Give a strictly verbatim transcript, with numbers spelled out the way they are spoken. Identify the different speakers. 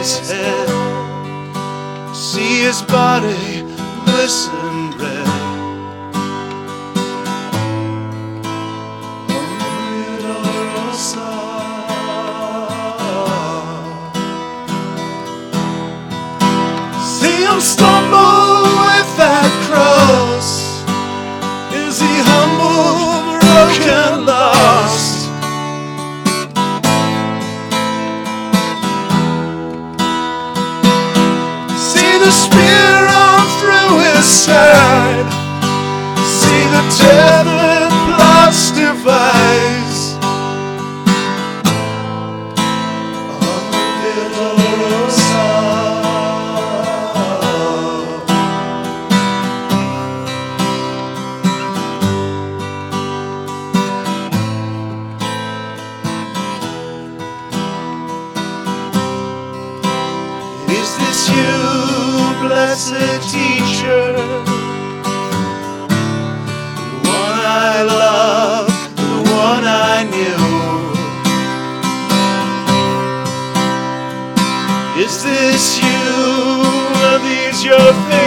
Speaker 1: his head, see his body glisten red. See him stumble with that cross. Is he humble, broken, lost? See the spear run through his side. See the tethered plots devise. On the Dolorosa. Is this you, blessed teacher? The one I love, the one I knew. Is this you? Are these your things?